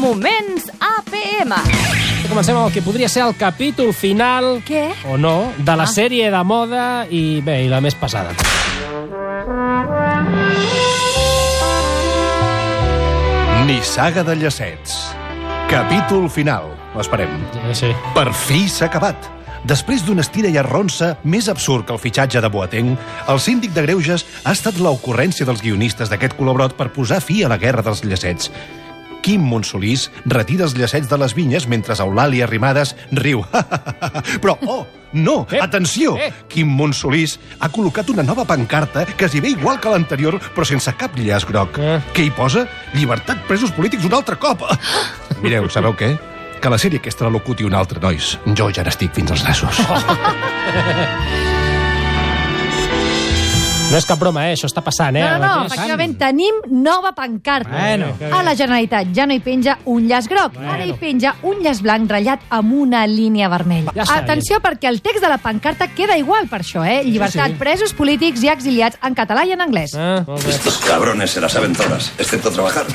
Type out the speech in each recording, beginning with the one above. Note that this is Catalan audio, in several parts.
Moments APM. Comencem amb el que podria ser el capítol final, Què? o no, de la sèrie de moda i, bé, i la més pesada. Nissaga de llacets. Capítol final. L'esperem. Sí. Per fi s'ha acabat. Després d'una estira i arronsa més absurd que el fitxatge de Boateng, el síndic de Greuges ha estat l'ocurrència dels guionistes d'aquest colobrot per posar fi a la guerra dels llacets. Quim Monsolís retira els llacets de les vinyes mentre Eulàlia Arrimadas riu. Però, oh, no, atenció! Quim Monsolís ha col·locat una nova pancarta que s'hi ve igual que l'anterior, però sense cap llaç groc. Què hi posa? Llibertat presos polítics un altre cop! Mireu, sabeu què? Que la sèrie aquesta la locuti un altre, nois. Jo ja n'estic fins als nassos. No és cap broma, això està passant, No, efectivament, tenim nova pancarta. A la Generalitat ja no hi penja un llaç groc, ara hi penja un llaç blanc ratllat amb una línia vermella. Ja està Atenció, perquè el text de la pancarta queda igual per això, Llibertat, presos polítics i exiliats en català i en anglès. Estos cabrones se las saben todas, excepto trabajar.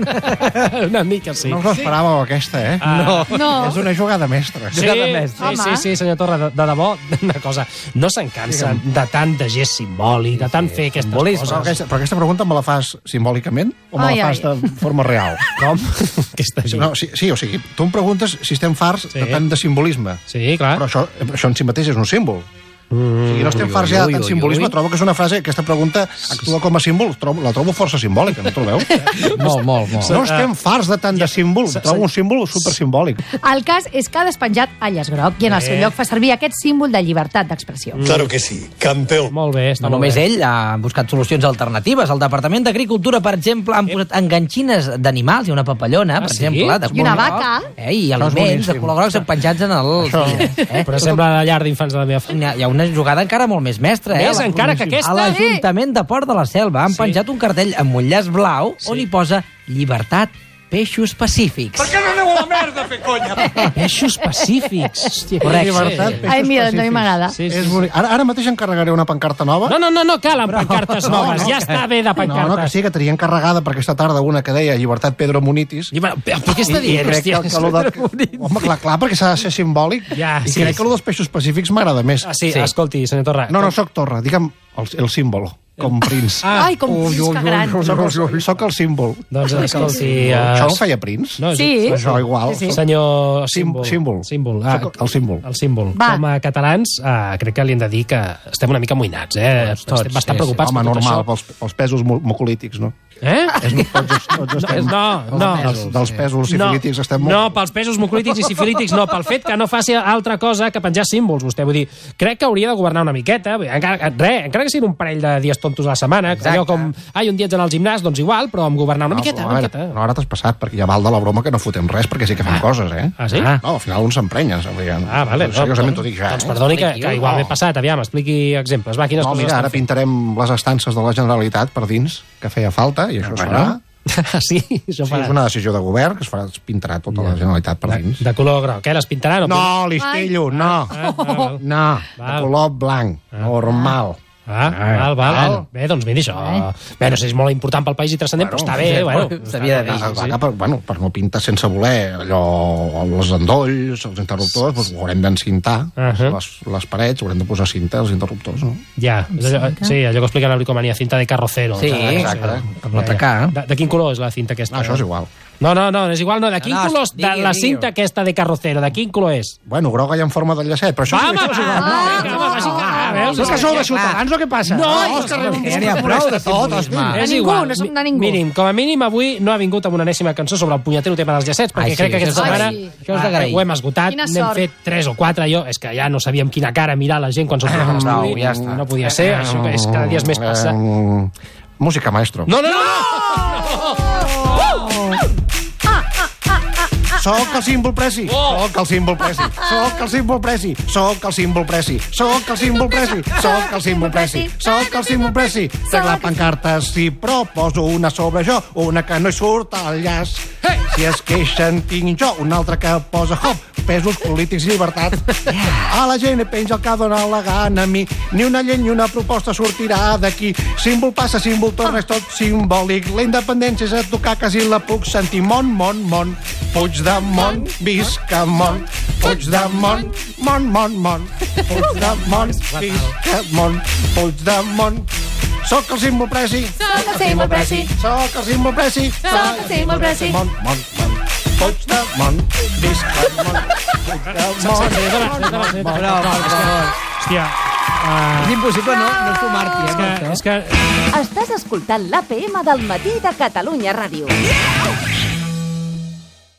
Una mica, sí. No us l'esperàveu, aquesta, No. És una jugada mestra. Sí, senyor Torra, de debò, una cosa, no se'n cansen de tant de gest simbòlic, de tant fer aquestes coses. Però aquesta pregunta me la fas simbòlicament o me la fas de forma real? Com? No, sí, o sigui, tu em preguntes si estem farts de tant de simbolisme. Sí, clar. Però això en si mateix és un símbol. O sigui, no estem farts ja de tant simbolisme. Trobo que és una frase, aquesta pregunta actua com a símbol. La trobo força simbòlica, no trobeu? Molt. No estem farts de tant de símbol. Trobo un símbol supersimbòlic. El cas és que ha despenjat el llaç groc i en el seu lloc fa servir aquest símbol de llibertat d'expressió. Claro que sí, campeón. Molt bé, està No molt només bé. ell ha buscat solucions alternatives. El Departament d'Agricultura, per exemple, han posat enganxines d'animals i una papallona, per exemple. De I una color vaca. groc, I aliments de color groc penjats en el... Però sembla la llar d'infants de la meva família. Hi ha una jugada encara molt més mestra. Més encara que aquesta? A l'Ajuntament de Port de la Selva han penjat un cartell amb un llaç blau on hi posa llibertat, peixos pacífics. ¿Por qué no aneu a la merda, fer conya? Peixos pacífics. Hòstia, Correcte. Llibertat, Ai, mira, no m'agrada. Sí. És bonic. Ara mateix encarregaré una pancarta nova. No calen pancartes noves. Ja està bé de pancartes. No, que sí, que tenia encarregada per aquesta tarda una que deia Llibertat Pedro Munitis. Per què està dient, crec que hòstia? lo de... Home, clar, perquè s'ha de ser simbòlic. Ja, I sí. crec que el dels peixos pacífics m'agrada més. Sí, escolti, senyor Torra. No, soc Torra, digue'm el símbol, com Prince. Ai, com que gran. Soc el símbol. Doncs escolti... Això no feia Prince? No, Sí. Això igual. Senyor Símbol. Símbol. Soc el símbol. El símbol. Va. Com a catalans, crec que li hem de dir que estem una mica amoïnats, Estem bastant preocupats Home, per tot normal, això. pels pesos mucolítics, no? Tots estem... No. Dels pesos sifilítics estem molt... No, pels pesos mucolítics i sifilítics no, pel fet que no faci altra cosa que penjar símbols, vostè. Vull dir, crec que hauria de governar una miqueta, encara que siguin un parell de dies tontos a la setmana, allò com, un dia ets anar al gimnàs, doncs igual, però amb governar una miqueta. No, ara t'has passat, perquè ja val de la broma que no fotem res, perquè sí que fem coses, Ah, sí? No, al final un s'emprenya. Vale. Seriosament t'ho dic ja. Doncs perdoni que igual m'he passat, aviam, expliqui exemples. Va, quines No, coses mira, ara estan fent? pintarem les estances de la Generalitat per dins, que feia falta, i això es farà. Sí, això Sí, farà. és una decisió de govern, que es pintarà tota la Generalitat per dins. De color groc, les pintaran? No, Listillo, no. No, de color blanc, normal. Val. Bé, doncs mira, això... Bé, no sé, és molt important pel país i transcendent, però està bé, s'havia de dir. Per no pintar sense voler allò, els endolls, els interruptors, doncs ho haurem d'encintar, les parets, haurem de posar cinta als interruptors, no? Ja, sí, allò que explica la bricomania, cinta de carrocero. Sí, exacte. Per no atacar. De quin color és la cinta aquesta? No, això és igual. No, és igual, no. De quin color és la cinta aquesta de carrocero? De quin color és? Bueno, groga i en forma de llacet, però això és igual. No, que sou de Ciutadans o què passa? Ja n'hi ha prou de simbolisme. És ningú, igual. no som de ningú. Mínim, com a mínim avui no ha vingut amb una enèsima cançó sobre el punyetero tema dels llacets, perquè crec que aquesta setmana Això és d'agrair. ho hem esgotat, Quina n'hem sort. fet 3 o 4, és que ja no sabíem quina cara mirar la gent quan sortíem a l'estudi, ja està. no podia ser, això que és cada dia és més passa. Música, maestro. No! Soc el símbol presi. Soc el símbol presi. Soc el símbol presi. Soc el símbol presi. Soc el símbol presi. Soc el símbol presi. Soc el símbol presi. Trec la pancarta si proposo una sobre jo, una que no hi surt al llaç. Si es queixen tinc jo, una altra que posa hop. pesos polítics i llibertat. A la gent penja el que ha donat la gana a mi. Ni una llei ni una proposta sortirà d'aquí. Símbol passa, símbol torna, és tot simbòlic. La independència és a tocar, quasi la puc sentir. Món, món, món. Puigdemont, visca món. Puigdemont, món, món, món. Puigdemont, visca món. Puigdemont. Soc el símbol presi. Soc el símbol presi. Soc el símbol presi. Soc el símbol presi. Món, món, món. Puigdemont, visca món. Puigdemont, món, món. Hòstia, És impossible no sumar-t'hi, és que... Estàs escoltant l'APM del matí de Catalunya Ràdio.